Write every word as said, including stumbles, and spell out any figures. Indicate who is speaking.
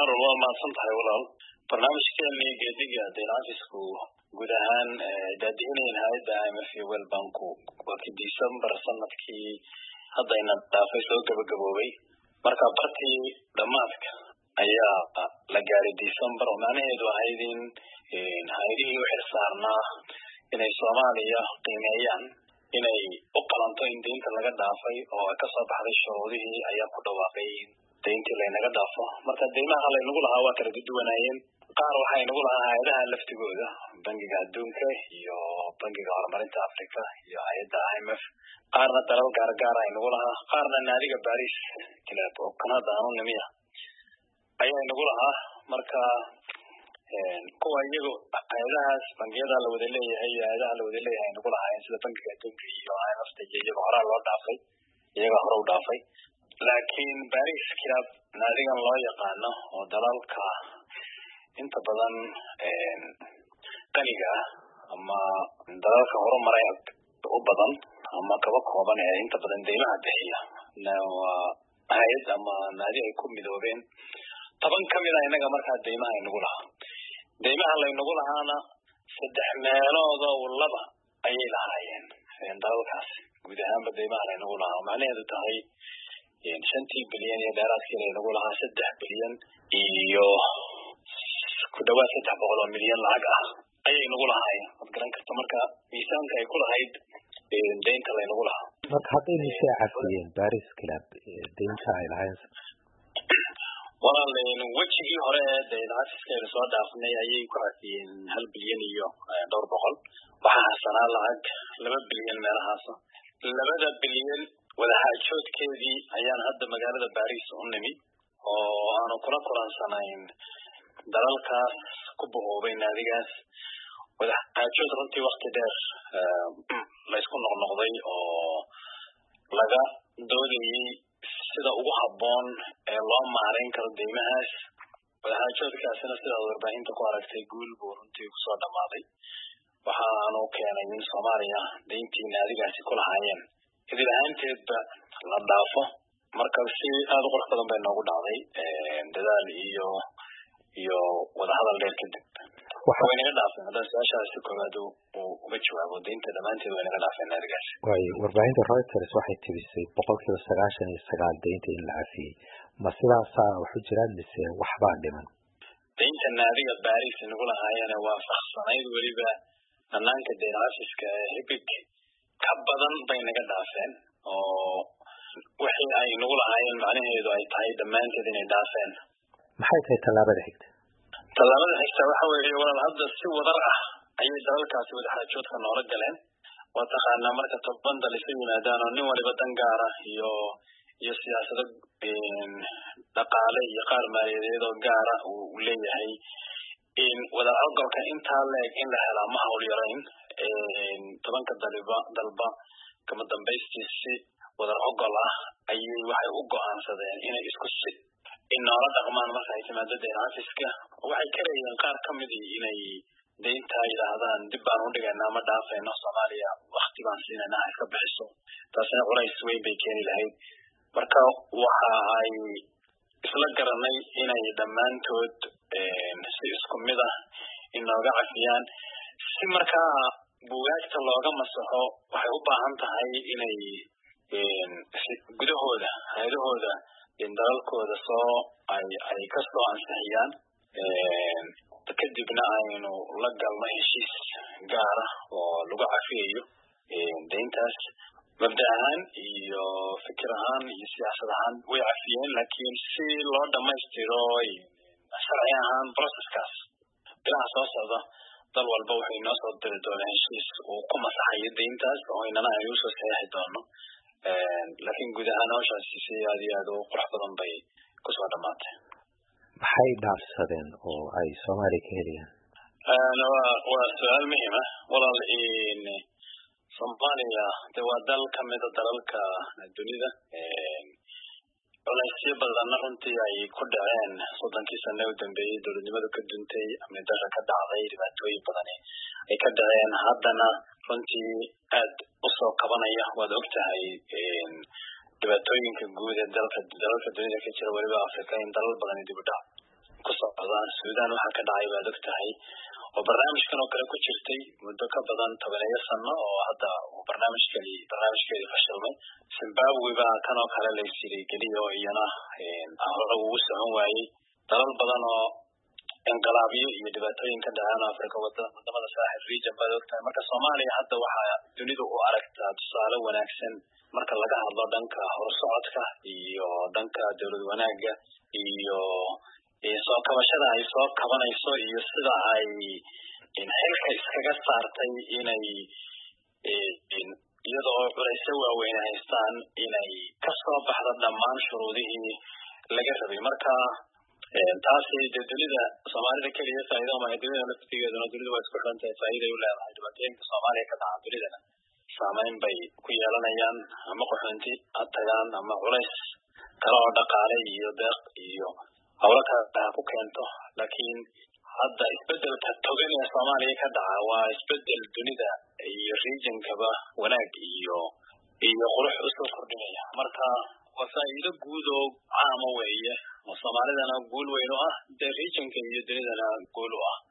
Speaker 1: عمر والله ما صنت على ولا برنامج كامل جديد دراسيسكو gudahaan daadineen hay'adda I M F World Bank waqti December sanadkii hadayna dhaafay soo gabagaboobay marka bartii dhamaadka ayaa la gaaray December oo macnaheedu ahayd in hay'adihii u xilsaarnaa inay Soomaaliya qiimeeyaan inay u qalanto in deynta laga dhaafay oo ka soo baxday shuruudihii ayaa ku dhawaaqay deyntii laga dhaafo marka deymaha la inagu lahaa waa kala duwanaayeen qaar waxay nagu lahaa hay'adaha laftigooda bangiga adduunka iyo bangiga horumarinta Afrika iyo hay'adda I M F qaarna dalal gaar gaar ah nagu lahaa qaarna naadiga Paris Club oo Canada oo nimiya ayaa nagu lahaa marka kuwa iyagu hay'adahaas bangiyada la wada leeyahay hay'adaha la wada leeyahay nagu lahaa sida bangiga adduunka iyo I M F iyaga hore loo dhaafay iyaga hore u dhaafay laakiin Paris Club naadigan loo yaqaano oo dalalka inta badan een qaniga ama dalalka horumaray u badan ama kaba kooban ee inta badan deymaha bixiya waa hay'ad ama naadi ay ku midoobeen toban kamid ah inaga markaa deymaha inagu lahaa deymaha la inagu lahaana saddex meelood oo laba ayay lahaayeen dalalkaas guud ahaan deymaha la inagu lahaa macnaheedu tahay shantii bilyan ee dheeraadkii la inagu lahaa saddex bilyan iyo ku dhawaad saddex boqol oo milyan lacag ah ayay nagu lahaayeen ad garan karta marka miisaanka ay ku lahayd deynta la inagu lahaa
Speaker 2: marka hadday misee cafiyeen Paris Club deynta ay lahayn
Speaker 1: walaaleen wajigii hore ee casiska ay soo dhaafnay ayay ku cafiyeen hal bilyan iyo dhowr boqol waxaa sanaa lacag laba bilyan meelahaas labada bilyan wadaxaajoodkeedii ayaan hadda magaalada Paris u nimi oo aanu kula kulansanayn dalalkaas ku boqoobay naadigaas wadaxaajood runtii waqti dheer la isku noqnoqday oo laga doodayay sida ugu habboon ee loo maareyn karo deymahaas wadaxaajoodkaasina sida warbaahinta ku aragtay guul buu runtii ku soo dhamaaday waxaanu keenay in Soomaaliya deyntii naadigaasi ku lahaayeen idil ahaanteedba la dhaafo marka si aad u qurux badan bay noogu dhacday dadaal iyo iyo wada hadal dheer kadib waxa inaga dhaafay hadda su'aashaasi koowaad uu uga jawaabo deynta dhamaanteed waa inaga dhaafay naadigaas
Speaker 2: way warbaahinta Reuters waxay tirisay boqolkiiba sagaashan iyo sagaal deynta in la cafiyay ma sidaasaa waxu jiraan mise waxbaa dhiman
Speaker 1: deynta naadiga Paris inagu lahaayeen waa fakhsanayd weliba hannaanka deyn cafiska hibig ka badan bay naga dhaafeen oo wixii ay nagu lahaayeen macnaheedu ay tahay dhammaanteed inay dhaafeen
Speaker 2: maxay tahay tallaabada xigta
Speaker 1: tallaabada xigta waxa weeye walaal hadda si wadar ah ayay dalalkaasi wadaxaajoodka noola galeen waa taqaanaa marka toban dal isu yimaadaan oo nin waliba dan gaara iyo iyo siyaasado dhaqaale iyo qaar maaliyadeed oo gaara uu leeyahay in wada ogolka intaa leeg in la helaa ma hawl yarayn tobanka daliba dalba kama dambaystiisi wada ogol ah ayay waxay u go'aansadeen inay isku si in noola dhaqmaan marka ay timaado deyn cafiska waxay ka leeyihiin qaar ka mid ah inay deynta yiraahdaan dib baan u dhigaynaa ma dhaafayno Soomaaliya waqti baan siinayna iska bixiso taasina culays weyn bay keeni lahayd marka waxa ay isla garanay inay dhammaantood si isku mid ah inooga cafiyaan si markaa buugaagta looga masaxo waxay u baahan tahay inay gudahooda hay'adahooda dalalkooda soo ay ay ka soo ansixiyaan kadibna aynu la galno heshiis gaar ah oo lagu cafiyayo deyntaas mabda ahaan iyo fikir ahaan iyo siyaasad ahaan way cafiyeen laakiin si loo dhamaystiro sharci ahaan processkaas bilaha soo socda dal walba waxay noo soo diri doonaa heshiis uu ku masaxayo deyntaas oo inana aynu soo saxiixi doono laakiin guud ahaan hawshaasi si aad iyo aad u qurux badan bay ku soo dhamaatay
Speaker 2: maxay dhaafsadeen oo ay Soomaaliya ka helayaan
Speaker 1: waa su'aal muhiim ah walaal in Soomaaliya waa dal ka mid ah dalalka dunida culaysyo badan runtii ay ku dhaceen soddonkii sano u dambeeyay dowladnimadu ka duntay amni darro ka dhacday dhibaatooyin badan ay ka dhaceen haddana runtii aad u soo kabanaya waad ogtahay dhibaatooyinka guud ee dalka dalalka dunida ka jira waliba Afrika in dalal badan dib u dhac Suudaan waxa ka dhacay baad ogtahay oo barnaamijkan oo kale ku jirtay muddo ka badan tobaneeyo sano oo hadda barnaamijkani barnaamijkeedii fashilmay. Zimbabwe baa kan oo kale la isiri geliyo iyana hore ugu socon waayey dalal badan oo inqilaabiyo iyo dhibaatooyin ka dhacaan Afrika wadamada saaxil region baad ogtahay. Marka Soomaaliya hadda waxa dunidu u aragtaa tusaale wanaagsan marka laga hadlo dhanka horsocodka iyo dhanka dawlad wanaagga iyo soo kabashada ay soo kabanayso iyo sida ay in xilka iskaga saartay inay iyadoo culaysyo waaweyn haystaan inay ka soo baxdo dhammaan shuruudihii laga rabay. Marka taasi dunida Soomaalida kaliya faa'iido ma aha, dunida laftigeeduna dunida waa isku xiran tahay, faa'iido ay u leedahay. Dhibaatooyinka Soomaaliya ka dhaca dunidana saameyn bay ku yeelanayaan ama qaxoonti atagaan ama culays kale oo dhaqaale iyo deeq iyo hawlo kale ku keento. Laakiin hadda isbedelka togan ee Soomaaliya ka dhaca waa isbedel dunida iyo regionkaba wanaag iyo iyo qurux u soo kordhinaya. Marka waa faa'iido guud oo caam weeye oo Soomaalidana guul weyn u ah, regionka iyo dunidana guul u ah.